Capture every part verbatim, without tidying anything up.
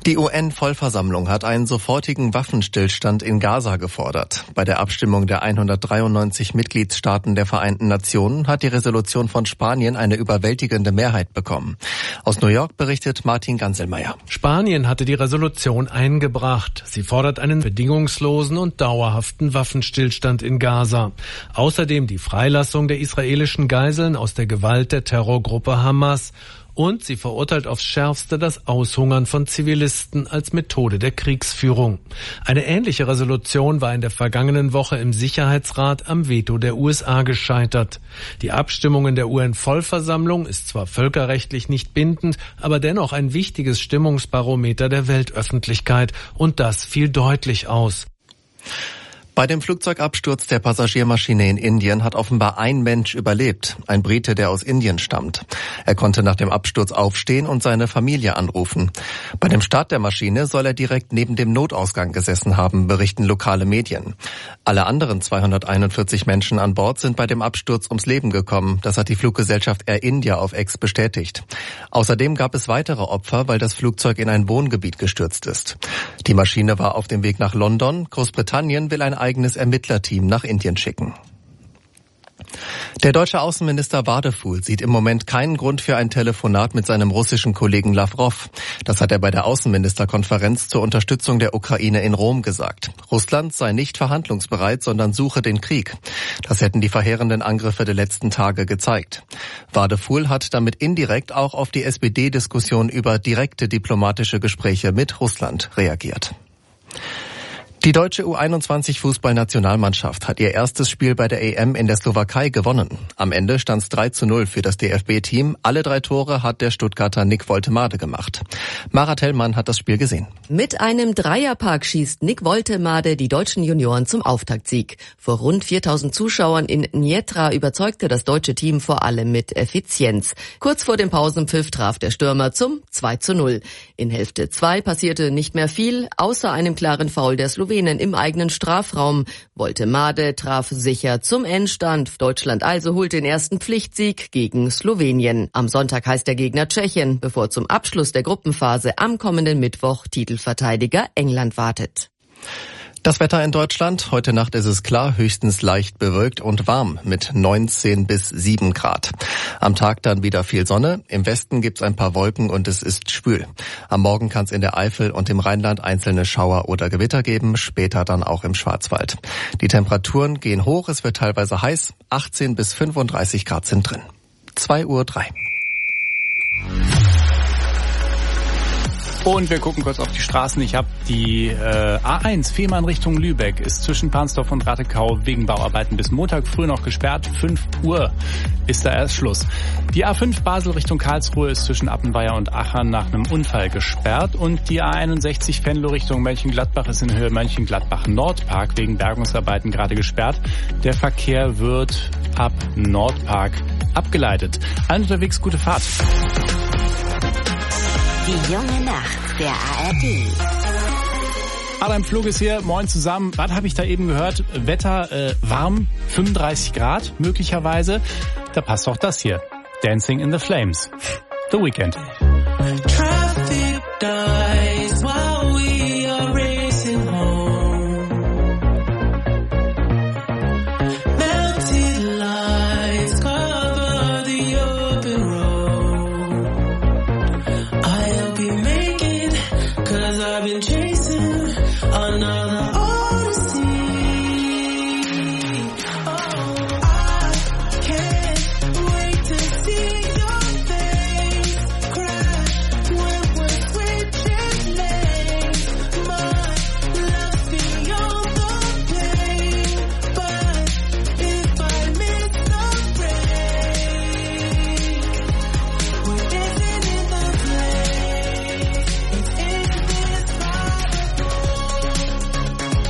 Die U N-Vollversammlung hat einen sofortigen Waffenstillstand in Gaza gefordert. Bei der Abstimmung der hundertdreiundneunzig Mitgliedstaaten der Vereinten Nationen hat die Resolution von Spanien eine überwältigende Mehrheit bekommen. Aus New York berichtet Martin Ganselmeier. Spanien hatte die Resolution eingebracht. Sie fordert einen bedingungslosen und dauerhaften Waffenstillstand in Gaza. Außerdem die Freilassung der israelischen Geiseln aus der Gewalt der Terrorgruppe Hamas. Und sie verurteilt aufs Schärfste das Aushungern von Zivilisten als Methode der Kriegsführung. Eine ähnliche Resolution war in der vergangenen Woche im Sicherheitsrat am Veto der U S A gescheitert. Die Abstimmung in der U N-Vollversammlung ist zwar völkerrechtlich nicht bindend, aber dennoch ein wichtiges Stimmungsbarometer der Weltöffentlichkeit. Und das fiel deutlich aus. Bei dem Flugzeugabsturz der Passagiermaschine in Indien hat offenbar ein Mensch überlebt, ein Brite, der aus Indien stammt. Er konnte nach dem Absturz aufstehen und seine Familie anrufen. Bei dem Start der Maschine soll er direkt neben dem Notausgang gesessen haben, berichten lokale Medien. Alle anderen zweihunderteinundvierzig Menschen an Bord sind bei dem Absturz ums Leben gekommen. Das hat die Fluggesellschaft Air India auf X bestätigt. Außerdem gab es weitere Opfer, weil das Flugzeug in ein Wohngebiet gestürzt ist. Die Maschine war auf dem Weg nach London. Großbritannien will ein eigenes Ermittlerteam nach Indien schicken. Der deutsche Außenminister Wadefuhl sieht im Moment keinen Grund für ein Telefonat mit seinem russischen Kollegen Lawrow. Das hat er bei der Außenministerkonferenz zur Unterstützung der Ukraine in Rom gesagt. Russland sei nicht verhandlungsbereit, sondern suche den Krieg. Das hätten die verheerenden Angriffe der letzten Tage gezeigt. Wadefuhl hat damit indirekt auch auf die S P D-Diskussion über direkte diplomatische Gespräche mit Russland reagiert. Die deutsche U einundzwanzig Fußballnationalmannschaft hat ihr erstes Spiel bei der E M in der Slowakei gewonnen. Am Ende stand es drei zu null für das D F B-Team. Alle drei Tore hat der Stuttgarter Nick Woltemade gemacht. Mara Tellmann hat das Spiel gesehen. Mit einem Dreierpack schießt Nick Woltemade die deutschen Junioren zum Auftaktsieg. Vor rund viertausend Zuschauern in Njetra überzeugte das deutsche Team vor allem mit Effizienz. Kurz vor dem Pausenpfiff traf der Stürmer zum zwei zu null. In Hälfte zwei passierte nicht mehr viel, außer einem klaren Foul der Slowenen im eigenen Strafraum. Woltemade traf sicher zum Endstand. Deutschland also holt den ersten Pflichtsieg gegen Slowenien. Am Sonntag heißt der Gegner Tschechien, bevor zum Abschluss der Gruppenphase am kommenden Mittwoch Titelverteidiger England wartet. Das Wetter in Deutschland. Heute Nacht ist es klar, höchstens leicht bewölkt und warm mit neunzehn bis sieben Grad. Am Tag dann wieder viel Sonne. Im Westen gibt's ein paar Wolken und es ist schwül. Am Morgen kann es in der Eifel und im Rheinland einzelne Schauer oder Gewitter geben, später dann auch im Schwarzwald. Die Temperaturen gehen hoch, es wird teilweise heiß. achtzehn bis fünfunddreißig Grad sind drin. zwei Uhr drei. Und wir gucken kurz auf die Straßen. Ich habe die äh, A eins Fehmarn Richtung Lübeck ist zwischen Pansdorf und Rattekau wegen Bauarbeiten bis Montag früh noch gesperrt. fünf Uhr ist da erst Schluss. Die A fünf Basel Richtung Karlsruhe ist zwischen Appenweier und Aachen nach einem Unfall gesperrt. Und die A einundsechzig Venlo Richtung Mönchengladbach ist in Höhe Mönchengladbach-Nordpark wegen Bergungsarbeiten gerade gesperrt. Der Verkehr wird ab Nordpark abgeleitet. Allen unterwegs gute Fahrt. Die junge Nacht der A R D. Adam Flug ist hier. Moin zusammen. Was habe ich da eben gehört? Wetter äh, warm, fünfunddreißig Grad möglicherweise. Da passt auch das hier. Dancing in the Flames. The Weeknd. Traffic dies while we are racing home. Melted lights cover the open road. I'll be making, cause I've been chasing another odyssey. Oh, I can't wait to see your face crash when we're switching lanes. My love's beyond the pain, but if I miss the break, we're dancing in the place. It's indescribable.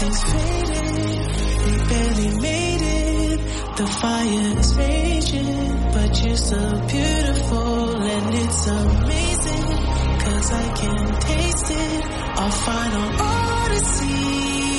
is faded. We barely made it. The fire is raging, but you're so beautiful and it's amazing. Cause I can taste it. Our final odyssey.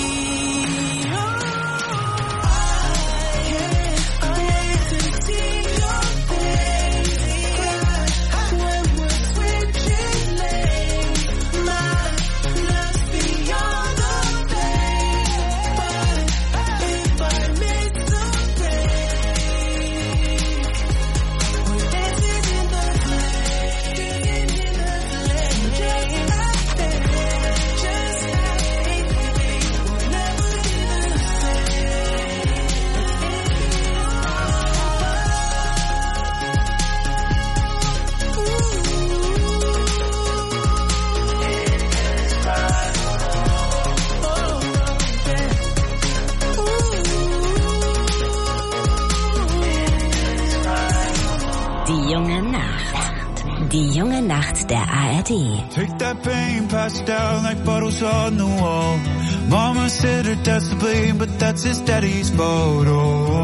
Die junge Nacht der A R D. Take that pain, pass it down like bottles on the wall. Mama said her dad's to blame, but that's his daddy's fault. Oh,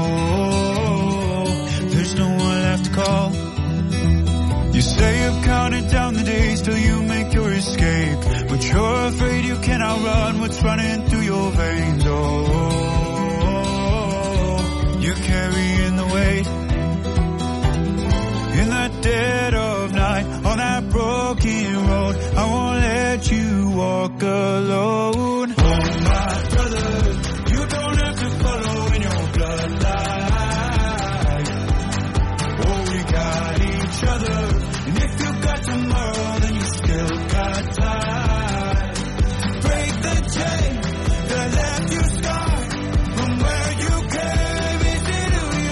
there's no one left to call. You say you've counted down the days till you make your escape, but you're afraid you can't outrun what's running through your veins. Oh, you're carrying the weight. In the dead of night, on that broken road, I won't let you walk alone. Oh, my brother, you don't have to follow in your bloodline. Oh, we got each other, and if you got tomorrow, then you still got time. Break the chain that left you scarred from where you came into who you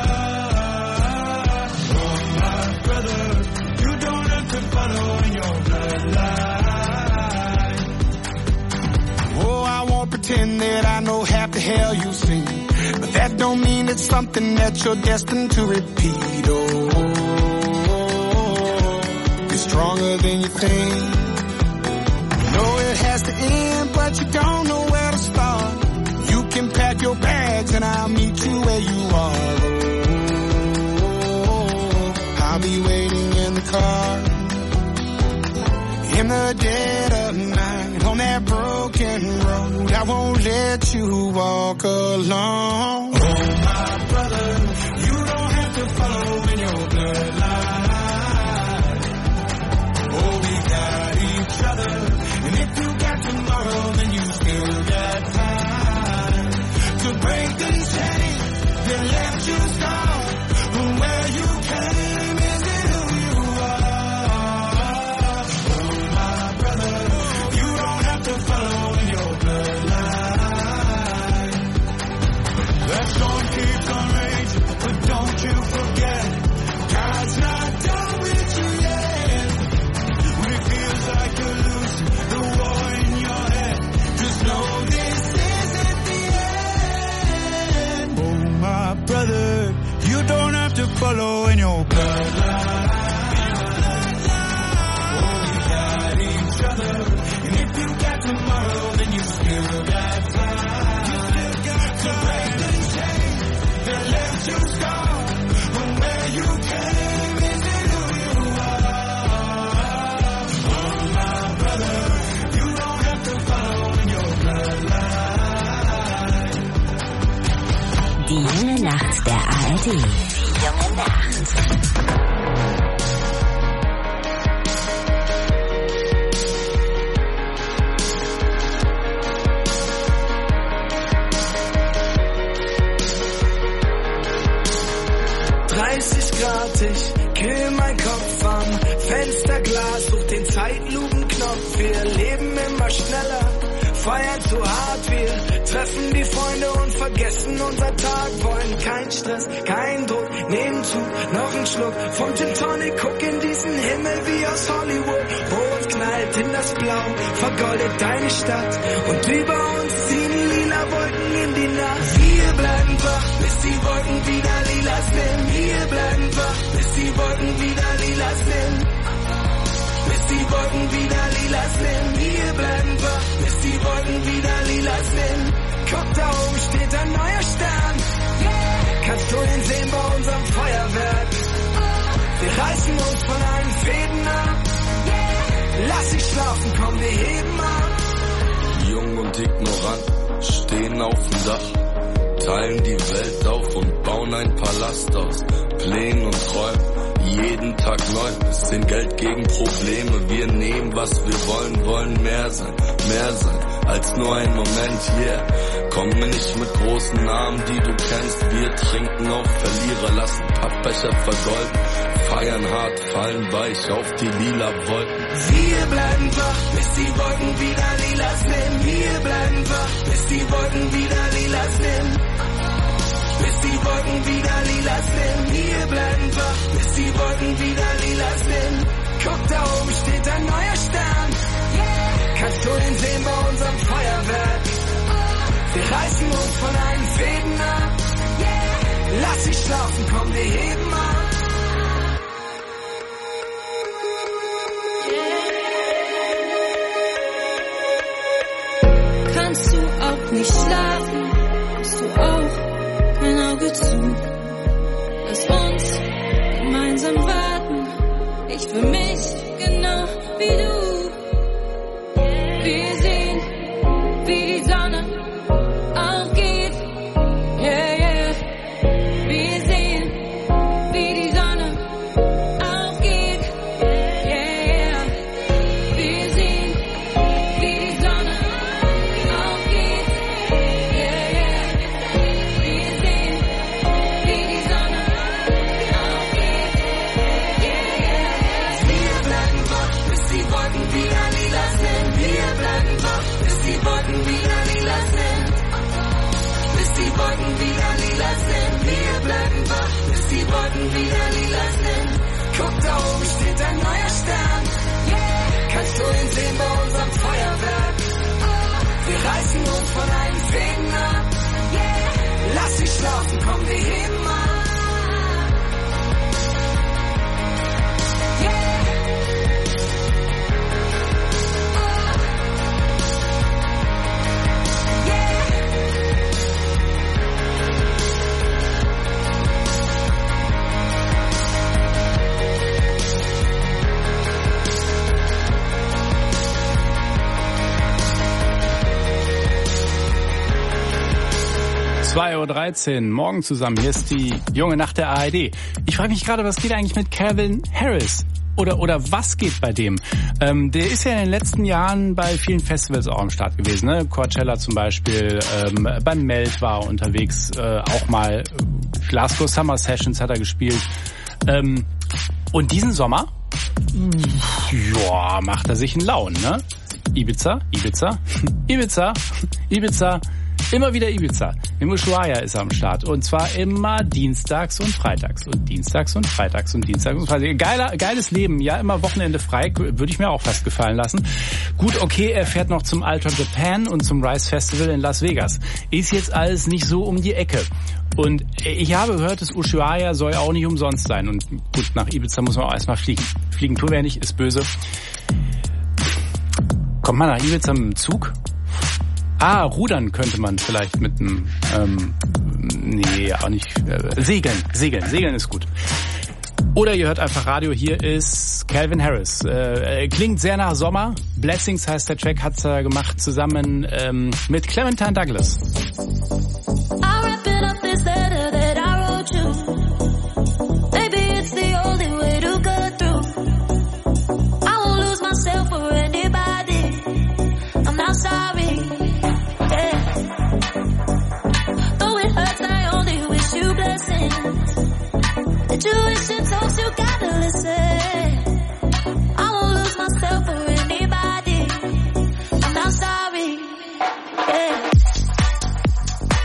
are. Oh, my brother, you don't have to follow in your bloodline. Oh, I won't pretend that I know half the hell you've seen, but that don't mean it's something that you're destined to repeat. Oh, you're stronger than you think. You know it has to end, but you don't know where to start. You can pack your bags and I'll meet you where you are. Oh, I'll be waiting in the car. In the dead of night, on that broken road, I won't let you walk alone. Oh, my brother, you don't have to follow in your bloodline. Oh, we got each other, and if you got tomorrow, then you still got time to break the chain that left you scarred from where you came into who you are. Oh, my brother, you don't have to follow in your bloodline. That storm keeps on raging, but don't you forget, God's not done with you yet. When it feels like you're losing the war in your head, just know this isn't the end. Oh, my brother, you don't have to follow in your bloodline. Oh, we got each other, and if you got tomorrow, then you still got time. You still got to break the chain that left you scarred from where you came into who you are. Oh, my brother, you don't have to follow in your bloodline. Die junge Nacht der A R D. Die junge Nacht. dreißig Grad, ich kühl mein Kopf am Fensterglas, such den Zeitlupenknopf. Wir leben immer schneller, feiern zu hart. Wir treffen die Freunde und vergessen unser Tag. Wollen kein Stress, kein Druck, nehmen zu, noch ein Schluck vom Gin Tonic. Guck in diesen Himmel wie aus Hollywood. Rot knallt in das Blau, vergoldet deine Stadt. Und über uns ziehen lila Wolken in die Nacht. Wir bleiben wach, bis die Wolken wieder lila sind. Wir bleiben wach, bis die Wolken wieder lila sind. Bis die Wolken wieder lila sind. Wir bleiben wach, bis die Wolken wieder lila sind. Wir reißen uns von allen Fäden ab. Lass dich schlafen, komm, wir heben ab. Jung und ignorant, stehen auf dem Dach, teilen die Welt auf und bauen ein Palast aus Plänen und Träumen, jeden Tag neu, bisschen Geld gegen Probleme, wir nehmen, was wir wollen, wollen mehr sein, mehr sein, als nur ein Moment, yeah, komm mir nicht mit großen Namen, die du kennst, wir trinken auf Verlierer, lassen Pappbecher vergolden, feiern hart, fallen weich auf die lila Wolken. Wir bleiben wach, bis die Wolken wieder lila sind. Wir bleiben wach, bis die Wolken wieder lila sind. Bis die Wolken wieder lila sind. Wir bleiben wach, bis die Wolken wieder lila sind. Guck, da oben steht ein neuer Stern. Kannst du ihn sehen bei unserem Feuerwerk? Wir reißen uns von allen Fäden ab. Lass dich schlafen, komm, wir heben ab. Kannst du auch nicht schlafen? Hast du auch kein Auge zu? Lass uns gemeinsam warten. Ich für mich genau wie du. Wir sehen, wie die Sonne aufgeht. Yeah, yeah. Wir sehen, wie die Sonne aufgeht. Yeah, yeah. Wir sehen, wie die Sonne aufgeht. Yeah, yeah. Wir sehen, wie die Sonne aufgeht. Yeah, yeah. Wir bleiben wach, bis die Wolken wieder lila sind. Wir bleiben wach, bis die Wolken wieder lila sind. Bis die Wolken wieder lila sind. Wir bleiben wach, bis die Wolken wieder lila sind. Guck, da oben steht ein neuer Stern. Kannst du ihn sehen bei unserem Feuerwerk? Wir reißen uns von allen Fäden ab. Lass dich schlafen, komm, wir heben ab. zwei Uhr dreizehn, morgen zusammen. Hier ist die junge Nacht der A R D. Ich frage mich gerade, was geht eigentlich mit Calvin Harris? Oder oder was geht bei dem? Ähm, der ist ja in den letzten Jahren bei vielen Festivals auch am Start gewesen. Ne? Coachella zum Beispiel, ähm, beim Melt war er unterwegs, äh, auch mal Glasgow Summer Sessions hat er gespielt. Ähm, und diesen Sommer, ja, macht er sich einen Laun, ne? Ibiza, Ibiza, Ibiza, Ibiza. Immer wieder Ibiza. Im Ushuaia ist er am Start. Und zwar immer dienstags und freitags. Und dienstags und freitags und dienstags und freitags. Geiler, geiles Leben. Ja, immer Wochenende frei. Würde ich mir auch fast gefallen lassen. Gut, okay, er fährt noch zum Ultra Japan und zum Rise Festival in Las Vegas. Ist jetzt alles nicht so um die Ecke. Und ich habe gehört, das Ushuaia soll auch nicht umsonst sein. Und gut, nach Ibiza muss man auch erstmal fliegen. Fliegen tun wir nicht, ist böse. Kommt man nach Ibiza mit dem Zug? Ah, rudern könnte man vielleicht mit einem, ähm, nee, auch nicht, äh, segeln, segeln, segeln ist gut. Oder ihr hört einfach Radio, hier ist Calvin Harris. Äh, klingt sehr nach Sommer. Blessings heißt der Track, hat's er gemacht zusammen ähm, mit Clementine Douglas. Intuition talks, you gotta listen. I won't lose myself for anybody. I'm not sorry. Yeah.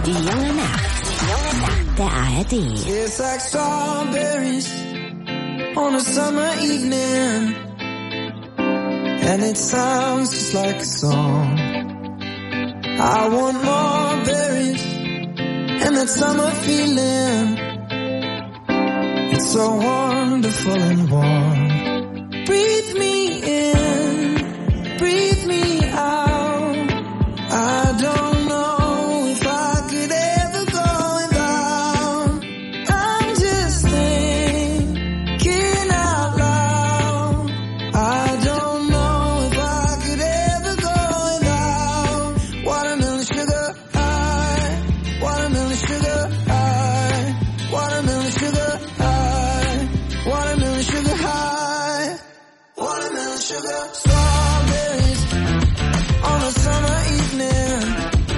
Die junge Nacht. Die junge Nacht der A R D. It's like strawberries on a summer evening, and it sounds just like a song. I want more berries and that summer feeling. It's so wonderful and warm. Breathe me in, breathe me out. I don't know if I could ever go without. I'm just thinking out loud. I don't know if I could ever go without watermelon sugar high, watermelon sugar high, watermelon sugar high, watermelon sugar high, watermelon sugar. Strawberries on a summer evening.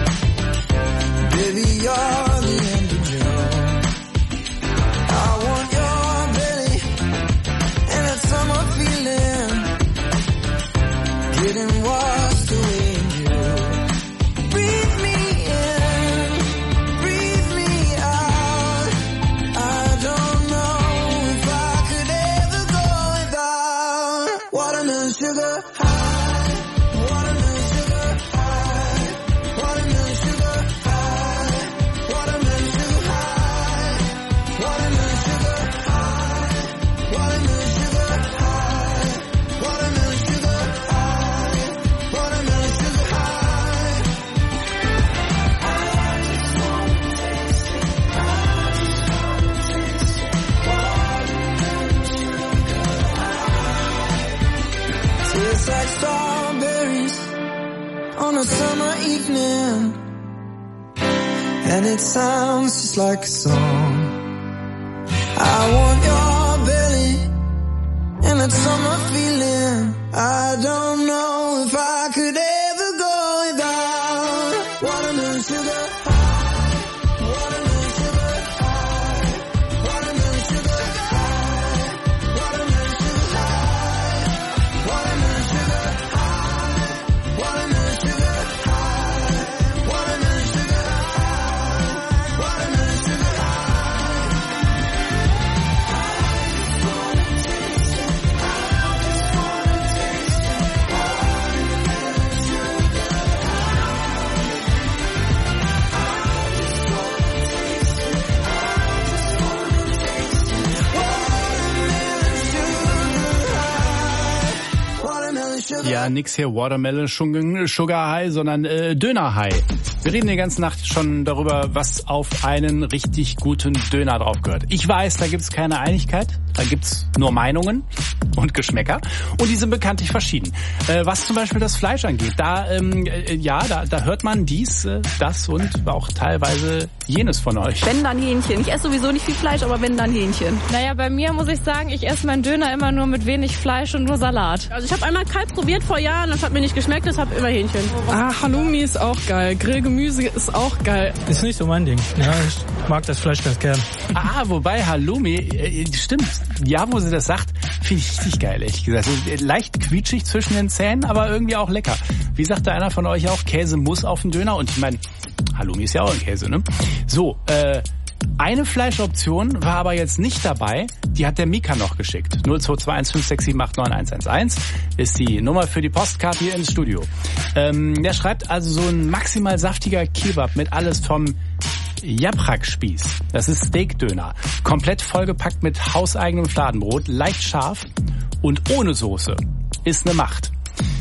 Baby, you're the end of June. I want your belly and that summer feeling, getting washed away in you. Breathe me in, breathe me out. I don't know if I could ever go without watermelon sugar high, watermelon sugar high, watermelon sugar high, watermelon sugar high, watermelon sugar high, watermelon sugar high, watermelon sugar high, watermelon sugar high. I just wanna taste it. I just wanna taste it. Watermelon sugar high. Tastes like strawberries on a summer evening, and it sounds just like a song. I want your belly and that summer feeling. I don't know if I could ever go without watermelon sugar high, watermelon sugar high, watermelon sugar high, watermelon sugar high, watermelon sugar high, watermelon sugar high, watermelon sugar high, watermelon sugar Ja, nix hier Watermelon Sugar High, sondern äh, Döner High. Wir reden die ganze Nacht schon darüber, was auf einen richtig guten Döner drauf gehört. Ich weiß, da gibt's keine Einigkeit, da gibt's nur Meinungen und Geschmäcker und die sind bekanntlich verschieden. Äh, was zum Beispiel das Fleisch angeht, da ähm, äh, ja, da, da hört man dies, äh, das und auch teilweise jenes von euch. Wenn dann Hähnchen. Ich esse sowieso nicht viel Fleisch, aber wenn dann Hähnchen. Naja, bei mir muss ich sagen, ich esse meinen Döner immer nur mit wenig Fleisch und nur Salat. Also ich habe einmal Kalb probiert vor Jahren, das hat mir nicht geschmeckt, deshalb immer Hähnchen. Ah, Halloumi ist auch geil. Grillgemüse ist auch geil. Ist nicht so mein Ding. Ja, ich mag das Fleisch ganz gern. Ah, wobei Halloumi, äh, stimmt, ja, wo sie das sagt, finde ich richtig geil, ehrlich gesagt. Leicht quietschig zwischen den Zähnen, aber irgendwie auch lecker. Wie sagte einer von euch auch, Käse muss auf den Döner und ich meine, Halloumi ist ja auch ein Käse, ne? So, äh, eine Fleischoption war aber jetzt nicht dabei, die hat der Mika noch geschickt. null zwei zwei eins fünf sechs sieben acht neun eins eins eins ist die Nummer für die Postkarte hier ins Studio. Ähm, der schreibt also so ein maximal saftiger Kebab mit alles vom Yaprak-Spieß. Das ist Steakdöner. Komplett vollgepackt mit hauseigenem Fladenbrot, leicht scharf und ohne Soße. Ist eine Macht.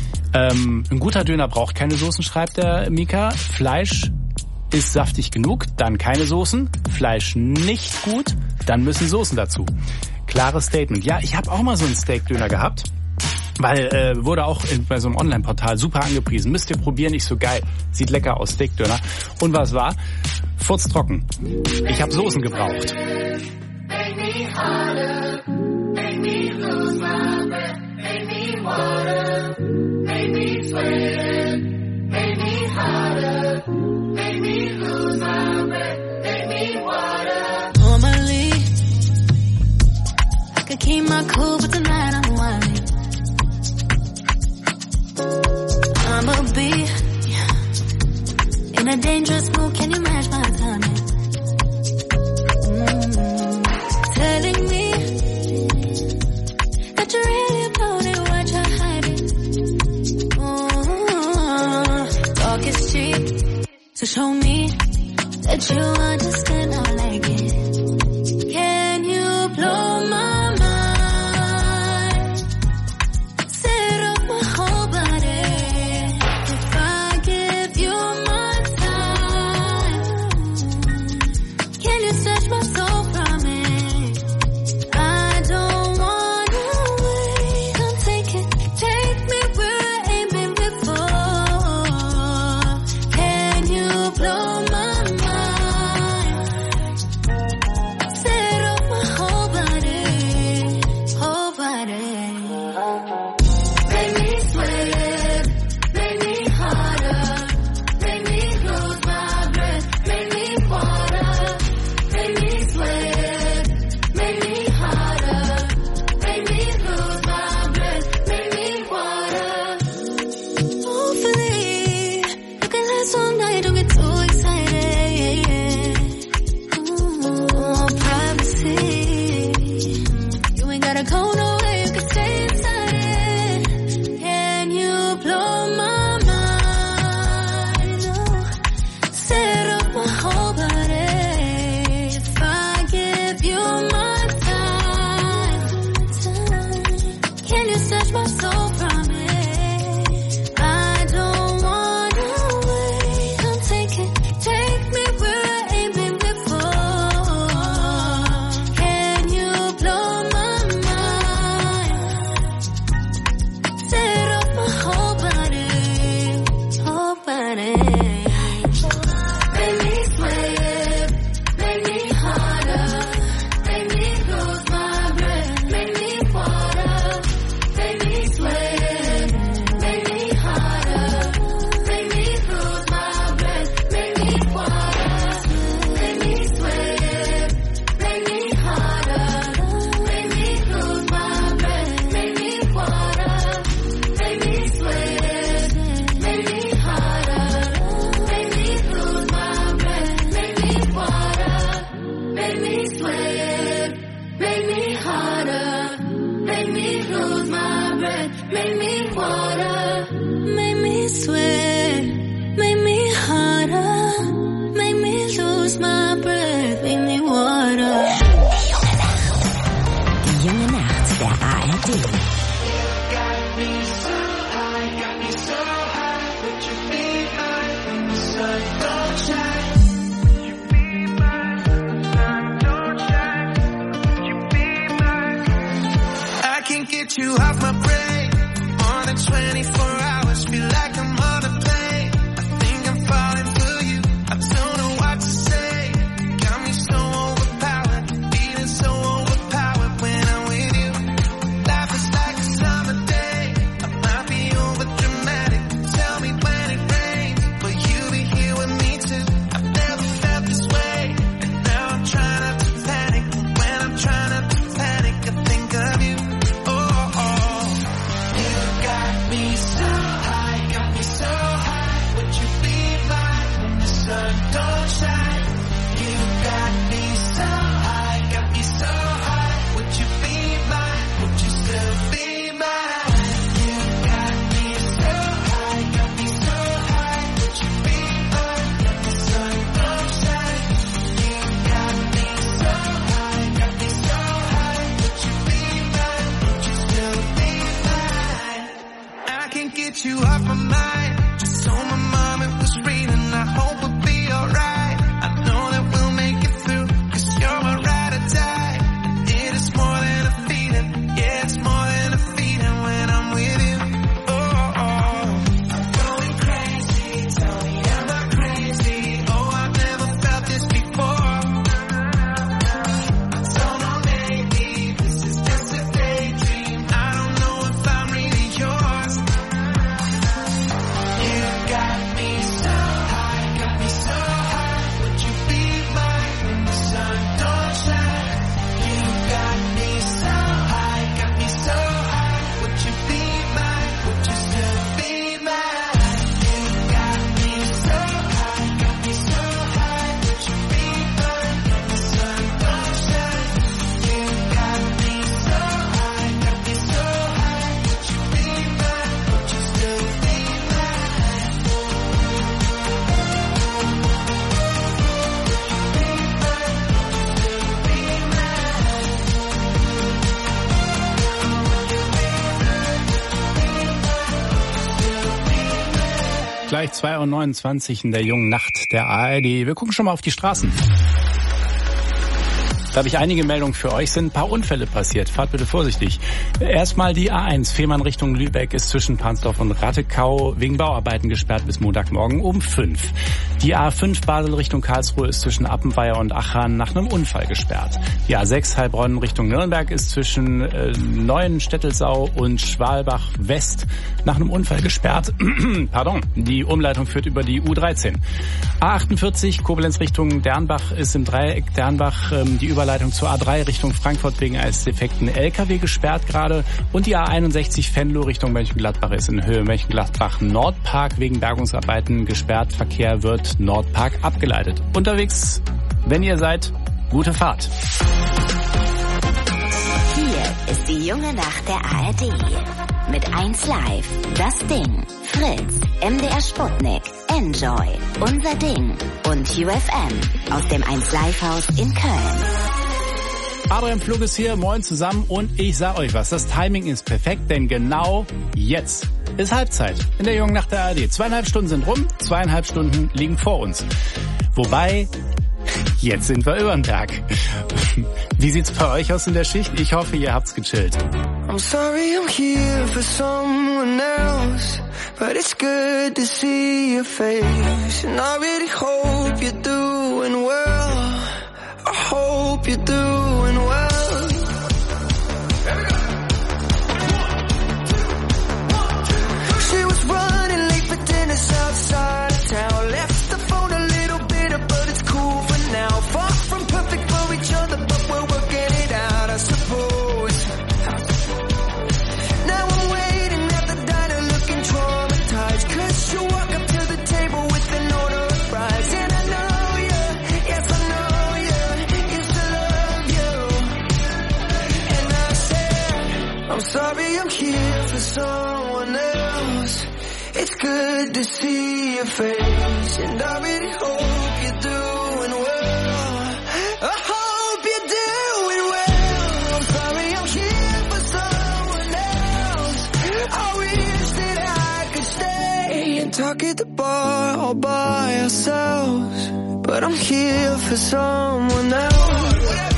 Ähm, ein guter Döner braucht keine Soßen, schreibt der Mika. Fleisch ist saftig genug, dann keine Soßen. Fleisch nicht gut, dann müssen Soßen dazu. Klares Statement. Ja, ich habe auch mal so einen Steakdöner gehabt. Weil äh, wurde auch in, bei so einem Online-Portal super angepriesen. Müsst ihr probieren, nicht so geil. Sieht lecker aus, Steakdöner. Und was war? Furztrocken. Ich habe Soßen gebraucht. Make me harder, make me lose my breath, make me water, make me sweat, make me harder, make me lose my breath, make me water. Normally, I could keep my cool, but tonight I'm whining. I'ma be in a dangerous mood, can you match my time? to show me that you understand how I like it. Can you blow my mind? Set up my whole body. If I give you my time, can you touch my soul from it? I don't wanna wait. Come take it, take me where I ain't been before. Can you blow my mind? Set up my whole body, whole body. Make me sweat, make me harder, make me lose my breath, make me water, make me sweat, make me harder, make me lose my breath, make me water. Hopefully, you can last all night, don't get too excited. Ooh, privacy. You ain't gotta go nowhere, you can stay inside it. Can you blow my mind? Oh, set up my whole body. If I give you my time, can you touch my soul from it? I don't wanna wait. Come take it, take me where I ain't been before. Can you blow my mind? Set up my whole body, whole body. Make me sweat, make me harder, make me lose my breath, make me water, make me sweat, make me harder, make me lose my breath, make me water, make me sweat, make me harder, make me lose my breath, make me water, make me sweat, make me harder, make me lose my breath, make me water, make me sweat, make me harder, make me lose my breath, make me water, make me sweat, make me harder, make me lose my breath, make me water. Die junge Nacht der A R D. I can't get you off my brain. More than twenty-four hours, feel like I'm on a plane. I think I'm falling for you. I don't know what to say. Got me so overpowered, feeling so overpowered when I'm with you. Life is like a summer day. I might be over dramatic. Tell me when it rains, will you be here with me too? I've never felt this way, and now I'm trying not to panic. When I'm trying not to panic, I think of you. Oh, oh, you got me so high, got gleich zwei Uhr neunundzwanzig in der jungen Nacht der A R D. Wir gucken schon mal auf die Straßen. Da habe ich einige Meldungen für euch. Sind ein paar Unfälle passiert. Fahrt bitte vorsichtig. Erstmal die A eins, Fehmarn Richtung Lübeck, ist zwischen Pansdorf und Rattekau wegen Bauarbeiten gesperrt bis Montagmorgen um fünf. Die A fünf Basel Richtung Karlsruhe ist zwischen Appenweier und Achern nach einem Unfall gesperrt. Die A sechs Heilbronn Richtung Nürnberg ist zwischen äh, Neuenstettelsau und Schwalbach West nach einem Unfall gesperrt. Pardon. Die Umleitung führt über die U dreizehn. A achtundvierzig Koblenz Richtung Dernbach ist im Dreieck Dernbach ähm, die Überleitung zur A drei Richtung Frankfurt wegen eines defekten L K W gesperrt gerade. Und die A einundsechzig Venlo Richtung Mönchengladbach ist in Höhe Mönchengladbach Nordpark wegen Bergungsarbeiten gesperrt. Verkehr wird Nordpark abgeleitet. Unterwegs, wenn ihr seid, gute Fahrt. Hier ist die junge Nacht der A R D. Mit eins Live, Das Ding, Fritz, M D R Sputnik, Enjoy, Unser Ding und U F M aus dem eins Live Haus in Köln. Adrian Flug ist hier, moin zusammen und ich sag euch was, das Timing ist perfekt, denn genau jetzt ist Halbzeit in der jungen Nacht der A R D. Zweieinhalb Stunden sind rum, zweieinhalb Stunden liegen vor uns. Wobei, jetzt sind wir über den Tag. Wie sieht's bei euch aus in der Schicht? Ich hoffe, ihr habt's gechillt. I'm sorry I'm here for someone else, but it's good to see your face. And I really hope you're doing well. I hope you're doing well. She was running late for dinner outside of town. Left the phone a little bitter, but it's cool for now. Far from perfect for each other, but we're working it out, I suppose. Now I'm waiting at the diner looking traumatized, 'cause you walk up to the table with an order of fries. And I know you, yes I know you, used to love you. And I said, I'm sorry I'm here for someone else. It's good to see your face, and I really hope you're doing well. I hope you're doing well. I'm sorry I'm here for someone else. I wish that I could stay and talk at the bar all by ourselves, but I'm here for someone else.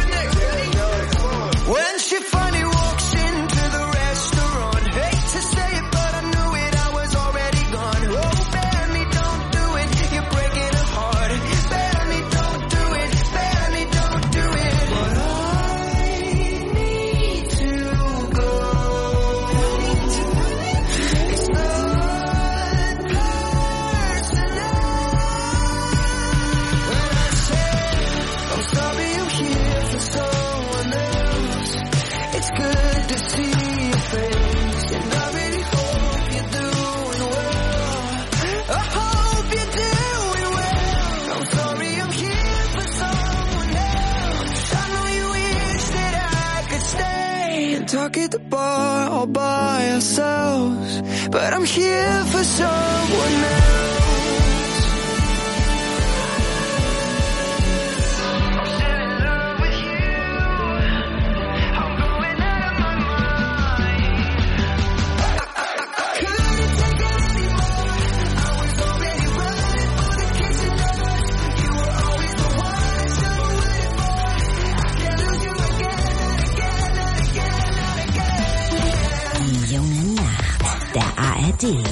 When she finally walks into the restaurant, hate to say it, but I knew it, I was already gone. Oh, Benny, don't do it, you're breaking her heart. Benny, don't do it, Benny, don't do it. But I need to go. It's not personal. When I say I'm sorry I'm here for someone else, it's good to see your face, and I really hope you're doing well. I hope you're doing well. I'm sorry I'm here for someone else. I know you wish that I could stay and talk at the bar all by ourselves, but I'm here for someone else. I'm still in love with you. I'm going out of my mind. I couldn't take it anymore. I was already running for the kitchen doors. You were always the one I should have waited for. I can't lose you again and again and again and again. Die junge Nacht der A R D.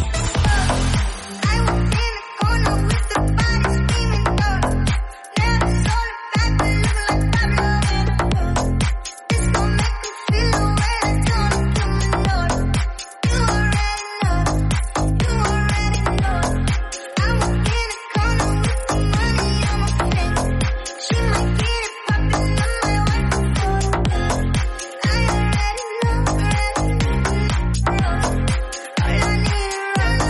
All I need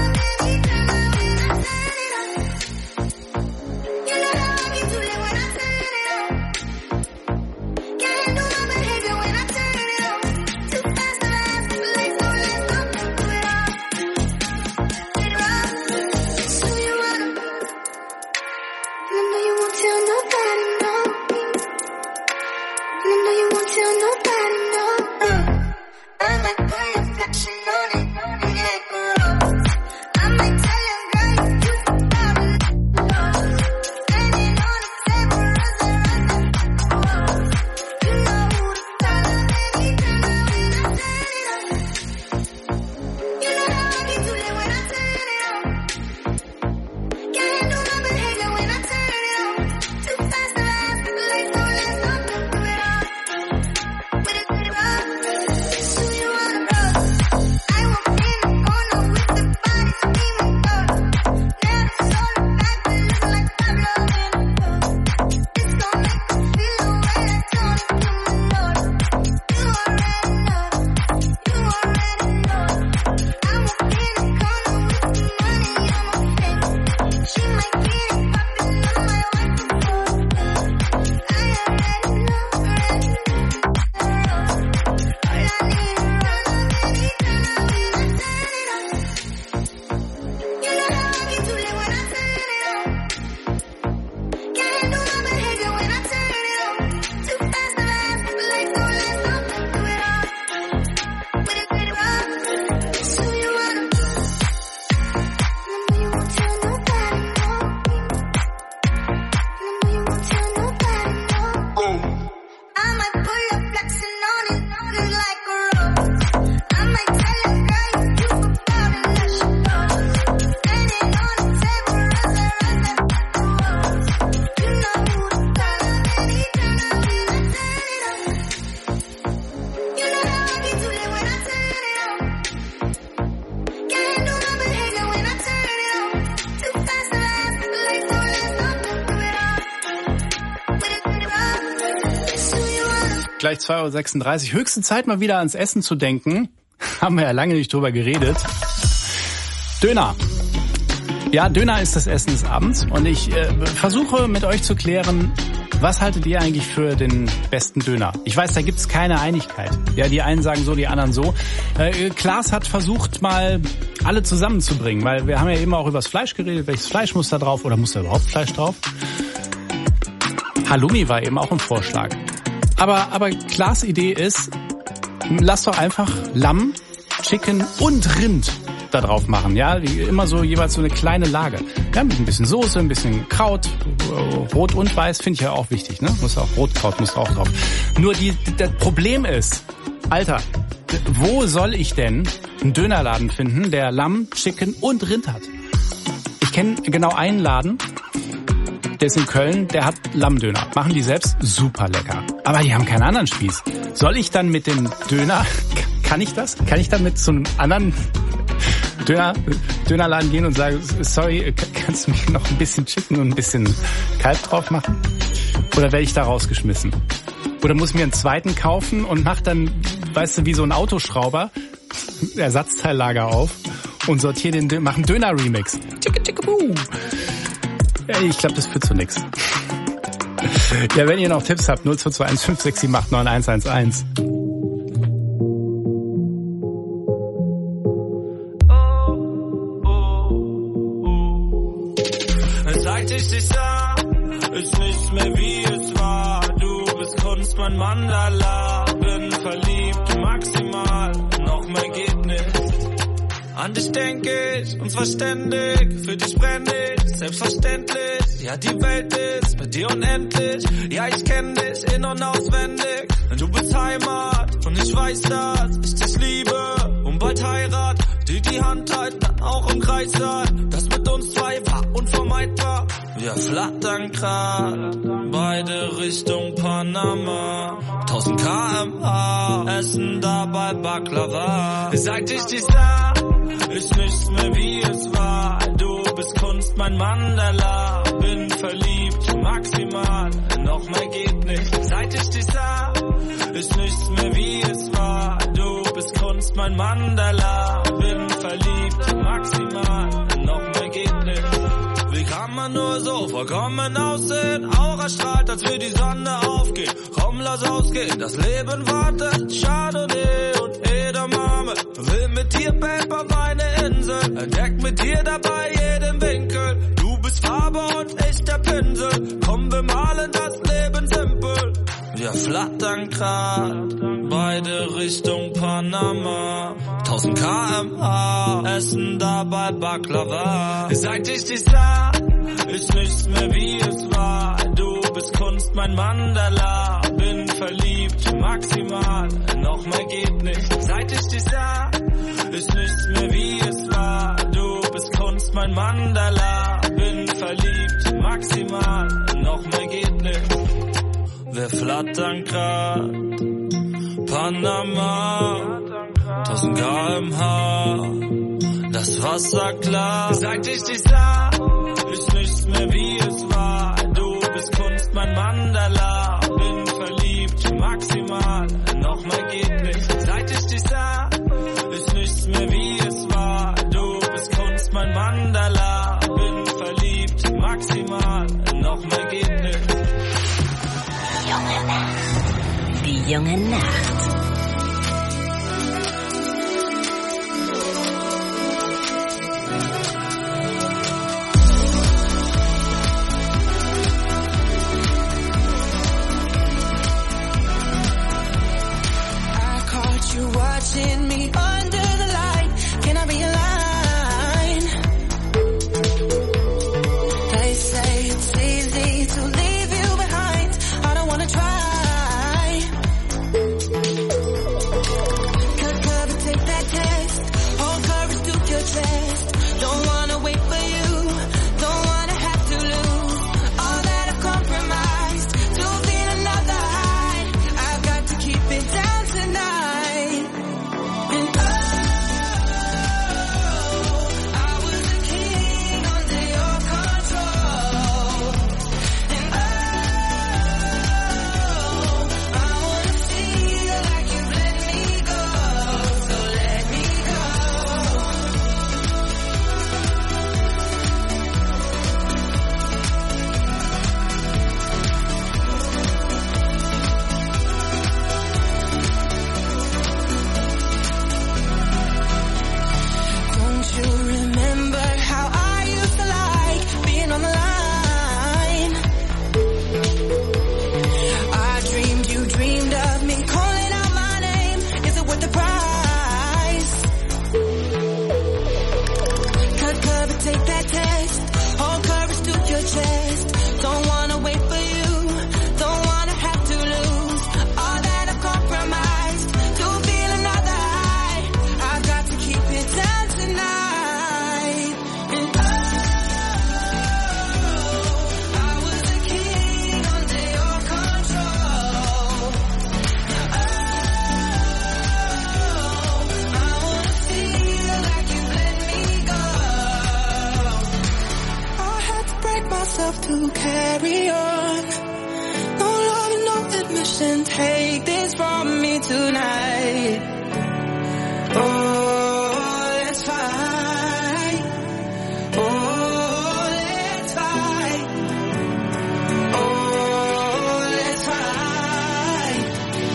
Gleich zwei Uhr sechsunddreißig. Höchste Zeit, mal wieder ans Essen zu denken. Haben wir ja lange nicht drüber geredet. Döner. Ja, Döner ist das Essen des Abends. Und ich äh, versuche mit euch zu klären, was haltet ihr eigentlich für den besten Döner? Ich weiß, da gibt's keine Einigkeit. Ja, die einen sagen so, die anderen so. Äh, Klaas hat versucht, mal alle zusammenzubringen, weil wir haben ja eben auch über das Fleisch geredet. Welches Fleisch muss da drauf oder muss da überhaupt Fleisch drauf? Halloumi war eben auch ein Vorschlag. Aber, aber Klaas' Idee ist, lass doch einfach Lamm, Chicken und Rind da drauf machen. Ja, immer so jeweils so eine kleine Lage. Ja, mit ein bisschen Soße, ein bisschen Kraut, Rot und Weiß finde ich ja auch wichtig, ne? Muss auch Rotkraut muss auch drauf. Nur die, das Problem ist, Alter, wo soll ich denn einen Dönerladen finden, der Lamm, Chicken und Rind hat? Ich kenne genau einen Laden, der ist in Köln, der hat Lammdöner. Machen die selbst super lecker. Aber die haben keinen anderen Spieß. Soll ich dann mit dem Döner, kann ich das? Kann ich dann mit so einem anderen Döner, Dönerladen gehen und sagen, sorry, kannst du mir noch ein bisschen Chicken und ein bisschen Kalb drauf machen? Oder werde ich da rausgeschmissen? Oder muss mir einen zweiten kaufen und mach dann, weißt du, wie so ein Autoschrauber, Ersatzteillager auf und sortiere den, mach einen Döner-Remix. Chicka, chicka, boo. Ich glaube, das führt zu nichts. Ja, wenn ihr noch Tipps habt, null zwei zwei eins fünf sechs sieben acht neun eins eins eins. Seit ich dich sah, ist nichts mehr wie es war. Du bist Kunst, mein Mandala. Bin verliebt, maximal, noch mehr geht nicht. An dich denk ich, uns verständig, für dich brenn ich, selbstverständlich. Ja, die Welt ist mit dir unendlich. Ja, ich kenn dich in- und auswendig. Du bist Heimat und ich weiß, dass ich dich liebe. Und bald Heirat, die die Hand halten, auch im Kreis sein. Das mit uns zwei war unvermeidbar. Wir flattern grad, beide Richtung Panama. tausend Kilometer pro Stunde, essen dabei Baklava. Seit ich dich sah, ist nichts mehr wie es war. Du bist Kunst, mein Mandala. Bin verliebt, maximal, noch mehr geht nicht. Seit ich dich sah, ist nichts mehr wie es war. Du bist Kunst, mein Mandala. Bin verliebt, maximal, noch mehr geht nicht. Wie kann man nur so vollkommen aussehen? Aura strahlt, als würde die Sonne aufgehen. Komm, lass ausgehen, das Leben wartet. Chardonnay und Edamame. Will mit dir Paper, meine Insel. Entdeck mit dir dabei jeden Winkel. Du bist Farbe und ich der Pinsel. Komm, wir malen das Leben simpel. Wir flattern grad, beide Richtung Panama. tausend Kilometer pro Stunde, essen dabei Baklava. Seit ich dich sah, ist nichts mehr wie es war. Du bist Kunst, mein Mandala. Bin verliebt, maximal, noch mehr geht nicht. Seit ich dich sah, ist nichts mehr wie es war. Du bist Kunst, mein Mandala. Bin verliebt, maximal, noch mehr geht nicht. Wir flattern grad, Panama, tausend Kilometer pro Stunde, das Wasser klar. Seit ich dich sah, ist nichts mehr wie es war. Du bist Kunst, mein Mandala. Bin verliebt, maximal, noch mehr geht nicht. Seit ich dich sah, ist nichts mehr wie es war. Du bist Kunst, mein Mandala. Bin verliebt, maximal, noch mehr geht nicht. Junge Nacht. Die junge Nacht. I caught you watching me under the light. Can I be a line? They say it's easy to leave you behind. I don't wanna try. myself to carry on. No love and no admission, take this from me tonight. Oh, let's fight. Oh, let's fight. Oh, let's fight.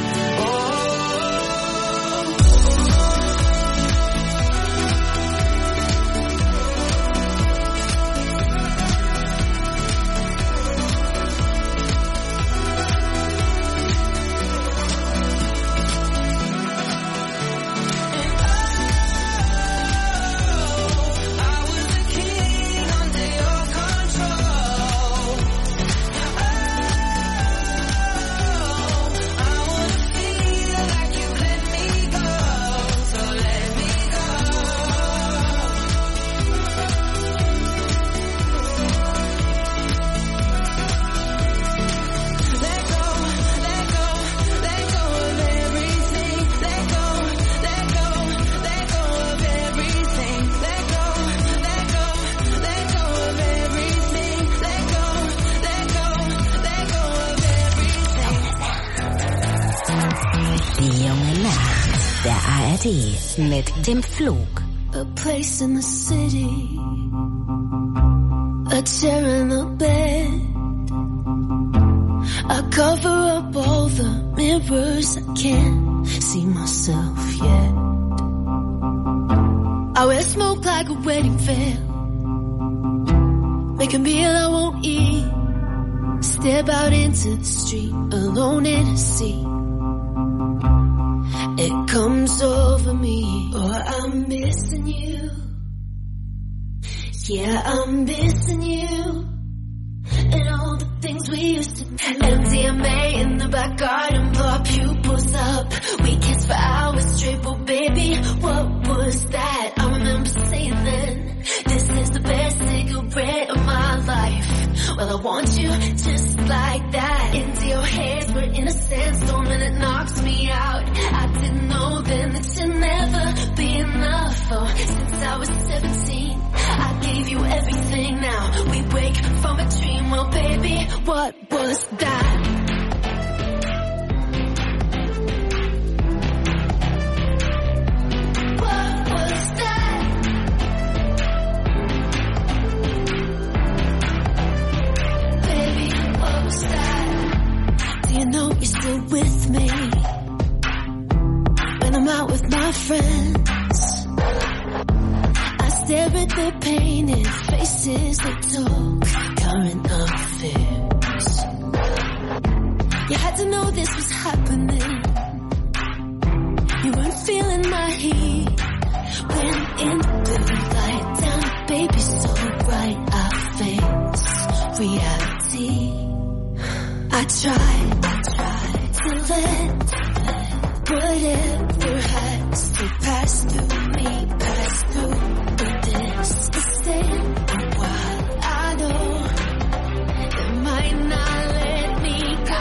Mit dem Flug. A place in the city, a chair in the bed. I cover up all the mirrors, I can't see myself yet. I wear smoke like a wedding veil, make a meal I won't eat, step out into the street alone in a sea. It comes over me, oh, I'm missing you. Yeah, I'm missing you. And all the things we used to do. M D M A in the back garden, blow our pupils up. We kissed for hours straight, but baby, what was that? I remember saying then, this is the best cigarette of my life. Well, I want you just like that. Into your hands, we're in a sandstorm and it knocks me out. I didn't know then that you'd never be enough. Oh, since I was seventeen, I gave you everything. Now we wake from a dream. Well, baby, what was that? What was that? Baby, what was that? Do you know you're still with me? When I'm out with my friends, I stare at their painted faces that talk current affairs. You had to know this was happening. You weren't feeling my heat. When in the blue light down, baby, so bright I face reality. I tried, I tried to let whatever has to pass through me, pass through. But this is staying a while. I know it might not let me go.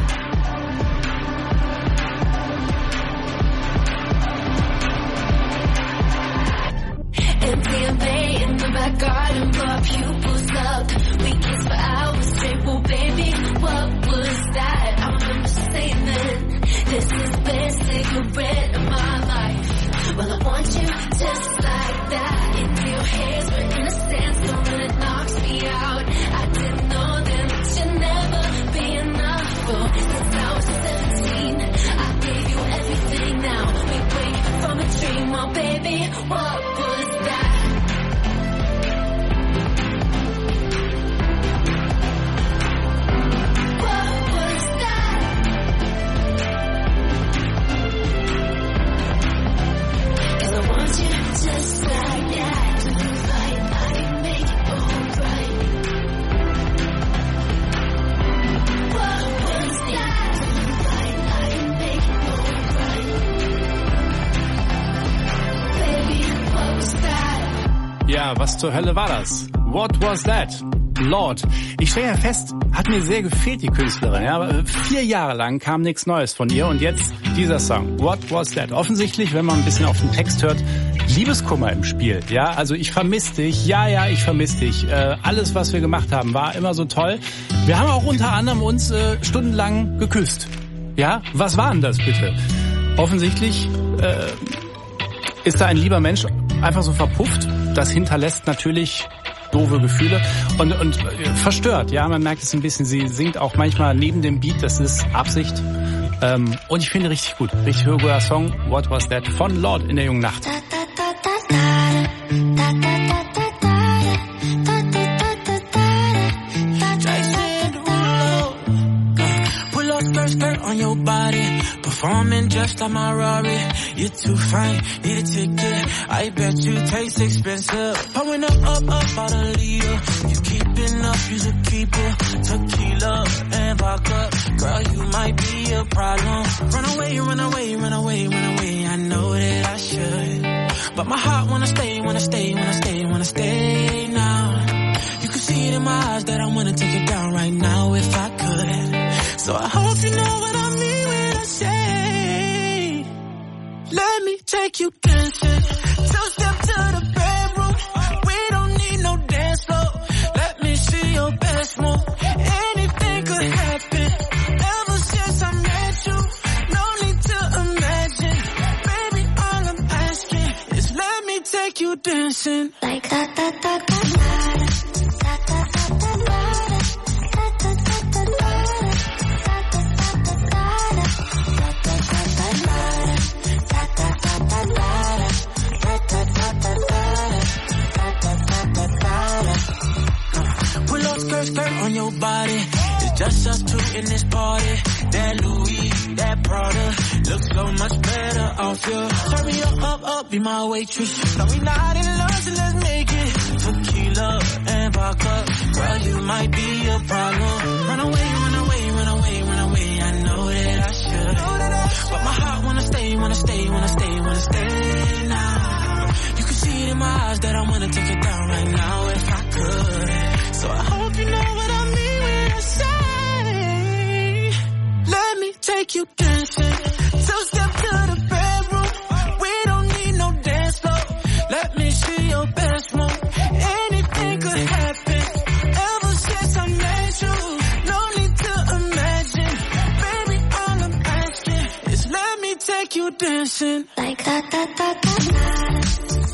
M D M A in the back garden, blow our pupils up. We kissed for hours straight, well, baby, what was that? I remember saying then, this is the best cigarette of my life. Well, I want you just like that. Into your hands, we're in a sandstorm and it knocks me out. I didn't know then that you'd never be enough. Oh, since I was seventeen, I gave you everything. Now we wake from a dream. Well, baby, what was that? What was that? Cause I want you just like that. Like I can make it alright. What was that? Like I can make it alright. Baby, what was that? Ja, was zur Hölle war das? What was that? Lord. Ich stelle ja fest, hat mir sehr gefehlt, die Künstlerin. Ja, aber vier Jahre lang kam nichts Neues von ihr und jetzt dieser Song. What was that? Offensichtlich, wenn man ein bisschen auf den Text hört, Liebeskummer im Spiel. Ja, also ich vermisse dich. Ja, ja, ich vermisse dich. Äh, alles, was wir gemacht haben, war immer so toll. Wir haben auch unter anderem uns äh, stundenlang geküsst. Ja, was war denn das bitte? Offensichtlich äh, ist da ein lieber Mensch einfach so verpufft. Das hinterlässt natürlich doofe Gefühle und, und verstört. Ja, man merkt es ein bisschen. Sie singt auch manchmal neben dem Beat. Das ist Absicht. Ähm, und ich finde richtig gut. Richtig guter Song. What Was That? Von Lord in der jungen Nacht. On your body, performing just like my Rari. You're too fine, need a ticket. I bet you taste expensive. Pouring up, up, up, out a leader. You keeping up, you's a keeper. Tequila and vodka, girl, you might be a problem. Run away, run away, run away, run away. I know that I should, but my heart wanna stay, wanna stay, wanna stay, wanna stay now. You can see it in my eyes that I wanna take it down right now if I could. So I hope you know what I mean when I say, let me take you dancing. Two step to the bedroom. We don't need no dance floor. Let me see your best move. Anything could happen. Ever since I met you, no need to imagine. Baby, all I'm asking is let me take you dancing. Like that, that, that, that, that. Skirt, skirt on your body. It's just us two in this party. That Louis, that Prada looks so much better off you. Turn me up, up, up, be my waitress. No, we not in love, so let's make it. Tequila and vodka, girl, you might be a problem. Run away, run away, run away, run away. I know that I should, but my heart wanna stay, wanna stay, wanna stay, wanna stay now. You can see it in my eyes that I wanna take it down right now if I could. So I hope you know what I mean when I say, let me take you dancing. Two step to the bedroom. We don't need no dance floor. Let me see your best move. Anything could happen. Ever since I met you, no need to imagine. Baby, all I'm asking is let me take you dancing. Like that, that, that, that, that.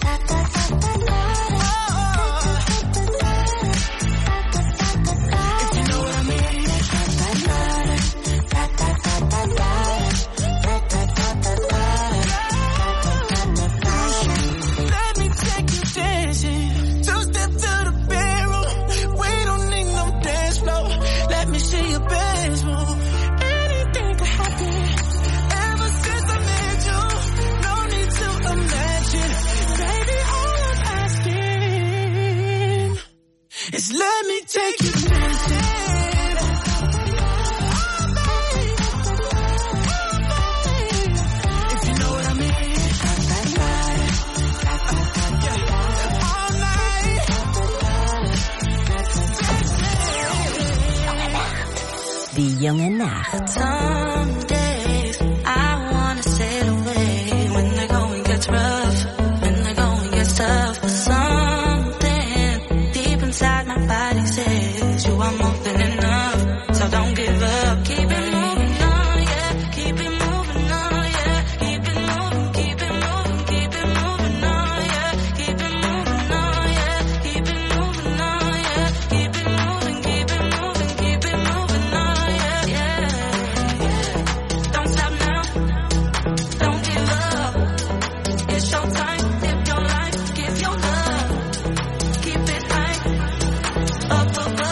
Let me take you dancing. If you know what I mean. All night. Die junge Nacht. Some days I wanna sail away when the going gets rough, when the going gets tough. But something deep inside my body says you are more than enough. So don't give up, keep it moving on, yeah. Keep it moving on, yeah. Keep it moving, keep it moving, keep it moving on, yeah. Keep it moving on, yeah. Keep it moving on, yeah. Keep it moving, keep it moving, keep it moving on, yeah, yeah. Don't stop now, don't give up. It's your time, live your life, give your love. Keep it high, up above.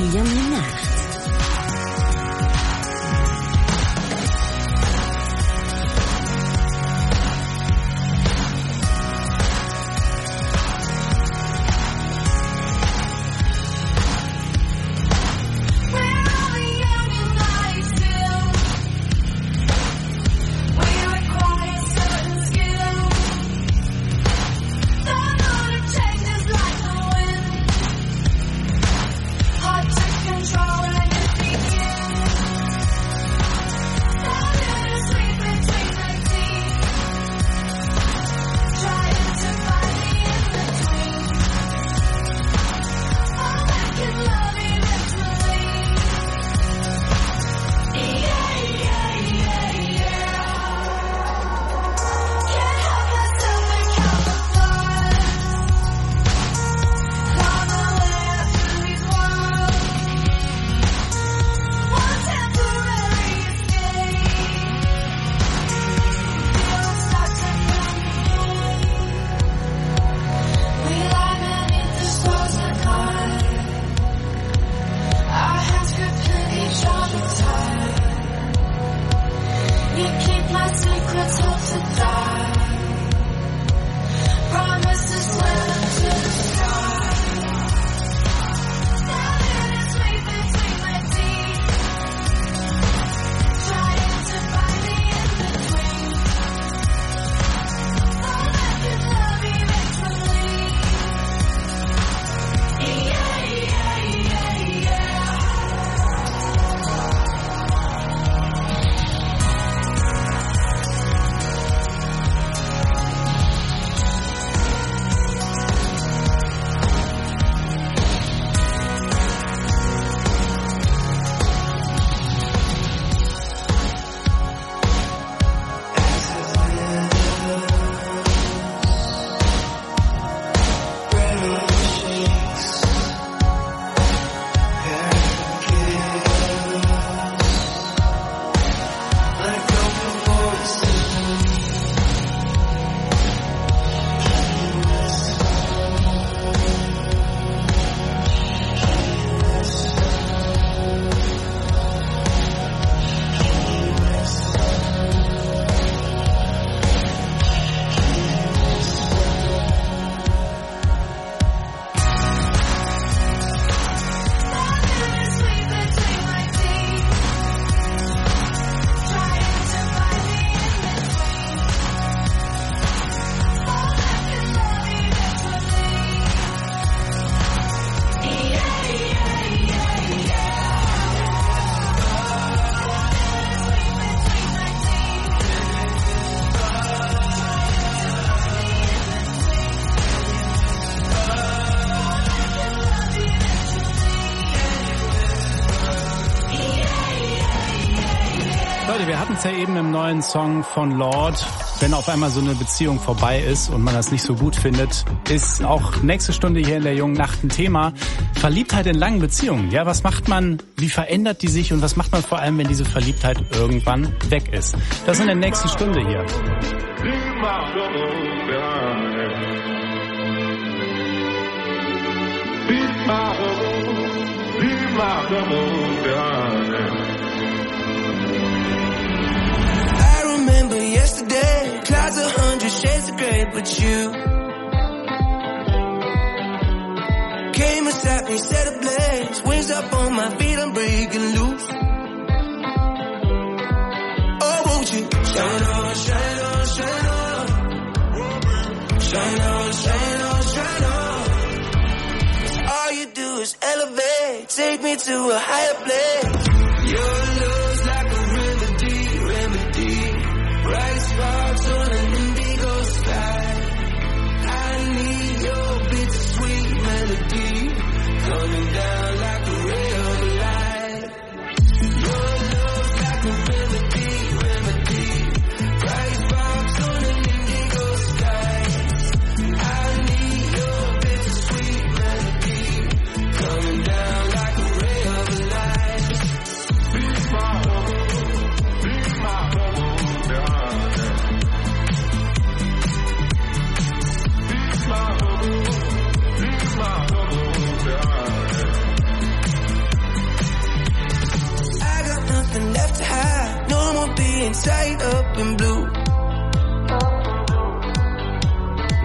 Die junge Nacht. Leute, wir hatten es ja eben im neuen Song von Lord. Wenn auf einmal so eine Beziehung vorbei ist und man das nicht so gut findet, ist auch nächste Stunde hier in der jungen Nacht ein Thema. Verliebtheit in langen Beziehungen. Ja, was macht man, wie verändert die sich und was macht man vor allem, wenn diese Verliebtheit irgendwann weg ist? Das in der nächsten Stunde hier. I remember yesterday, clouds a hundred shades of grey, but you came and sat me, set ablaze, wings up on my feet, I'm breaking loose. Oh, won't you shine on, shine on, shine on, shine on, shine on, shine on. 'Cause all you do is elevate, take me to a higher place. Your love's like a remedy, remedy. Bright sparks on an indigo sky. I need your bittersweet melody coming down like a ray of light. Your love's like a remedy, remedy. Bright sparks on an indigo sky. I need your bittersweet melody coming down like a ray of light.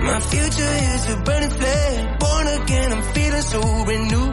My future is a burning flame. Born again, I'm feeling so renewed.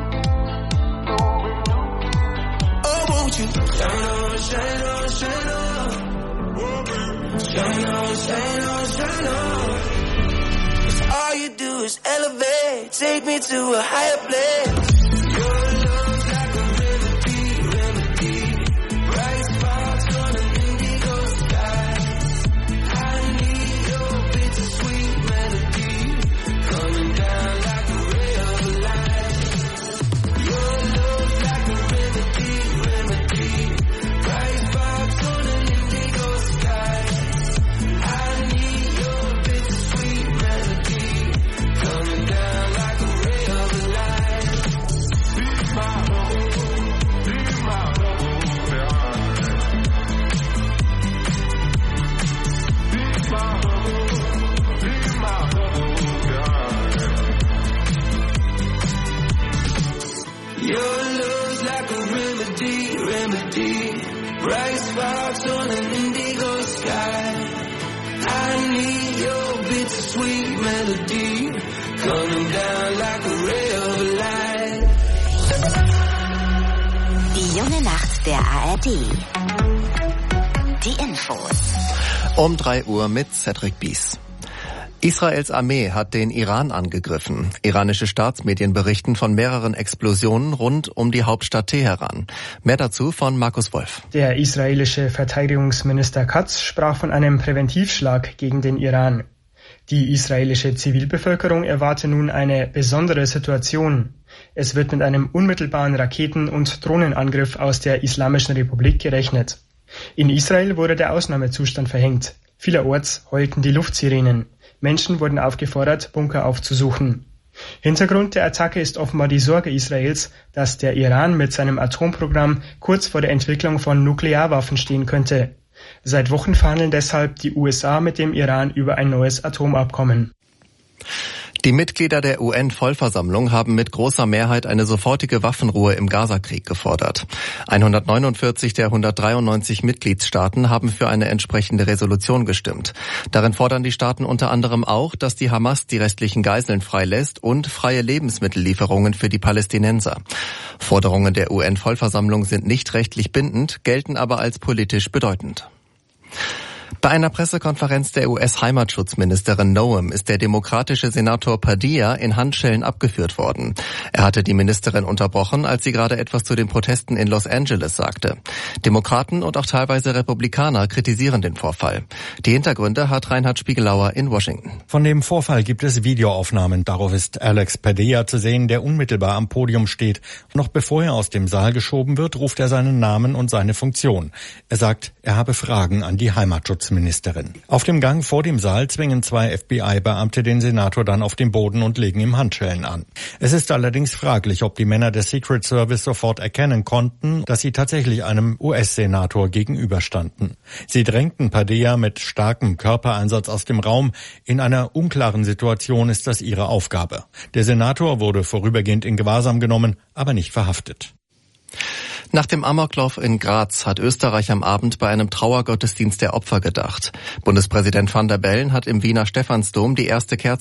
Oh, won't you shine on, shine on, shine on. Shine on, shine on, shine on. 'Cause all you do is elevate. Take me to a higher place. Your love's like a remedy, remedy. Bright sparks on an indigo sky. I need your bittersweet melody. Coming down like a ray of light. Your love's like a remedy, remedy. Bright sparks on an indigo sky. I need your bittersweet melody. Coming down like a ray of light. Be my home, be my home, be my home, be my home. Your love's like a remedy, remedy. Bright sparks on an indigo sky. I need your bittersweet melody. Coming down like a ray of light. Die junge Nacht der A R D. Die Infos. Um drei Uhr mit Cedric Bies. Israels Armee hat den Iran angegriffen. Iranische Staatsmedien berichten von mehreren Explosionen rund um die Hauptstadt Teheran. Mehr dazu von Markus Wolf. Der israelische Verteidigungsminister Katz sprach von einem Präventivschlag gegen den Iran. Die israelische Zivilbevölkerung erwarte nun eine besondere Situation. Es wird mit einem unmittelbaren Raketen- und Drohnenangriff aus der Islamischen Republik gerechnet. In Israel wurde der Ausnahmezustand verhängt. Vielerorts heulten die Luftsirenen. Menschen wurden aufgefordert, Bunker aufzusuchen. Hintergrund der Attacke ist offenbar die Sorge Israels, dass der Iran mit seinem Atomprogramm kurz vor der Entwicklung von Nuklearwaffen stehen könnte. Seit Wochen verhandeln deshalb die U S A mit dem Iran über ein neues Atomabkommen. Die Mitglieder der U N-Vollversammlung haben mit großer Mehrheit eine sofortige Waffenruhe im Gazakrieg gefordert. hundertneunundvierzig der hundertdreiundneunzig Mitgliedstaaten haben für eine entsprechende Resolution gestimmt. Darin fordern die Staaten unter anderem auch, dass die Hamas die restlichen Geiseln freilässt und freie Lebensmittellieferungen für die Palästinenser. Forderungen der U N-Vollversammlung sind nicht rechtlich bindend, gelten aber als politisch bedeutend. Bei einer Pressekonferenz der U S-Heimatschutzministerin Noem ist der demokratische Senator Padilla in Handschellen abgeführt worden. Er hatte die Ministerin unterbrochen, als sie gerade etwas zu den Protesten in Los Angeles sagte. Demokraten und auch teilweise Republikaner kritisieren den Vorfall. Die Hintergründe hat Reinhard Spiegelauer in Washington. Von dem Vorfall gibt es Videoaufnahmen. Darauf ist Alex Padilla zu sehen, der unmittelbar am Podium steht. Noch bevor er aus dem Saal geschoben wird, ruft er seinen Namen und seine Funktion. Er sagt, er habe Fragen an die Heimatschutzministerin. Auf dem Gang vor dem Saal zwingen zwei F B I-Beamte den Senator dann auf den Boden und legen ihm Handschellen an. Es ist allerdings fraglich, ob die Männer des Secret Service sofort erkennen konnten, dass sie tatsächlich einem U S-Senator gegenüberstanden. Sie drängten Padilla mit starkem Körpereinsatz aus dem Raum. In einer unklaren Situation ist das ihre Aufgabe. Der Senator wurde vorübergehend in Gewahrsam genommen, aber nicht verhaftet. Nach dem Amoklauf in Graz hat Österreich am Abend bei einem Trauergottesdienst der Opfer gedacht. Bundespräsident Van der Bellen hat im Wiener Stephansdom die erste Kerze